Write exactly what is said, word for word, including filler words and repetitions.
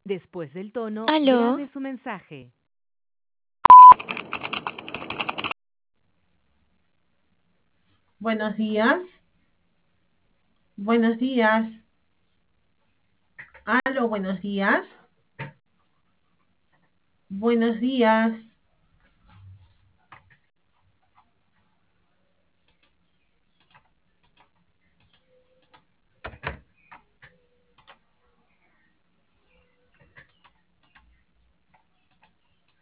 Después del tono, ¿Aló? grabe su mensaje. Buenos días. Buenos días. Aló, buenos días. Buenos días.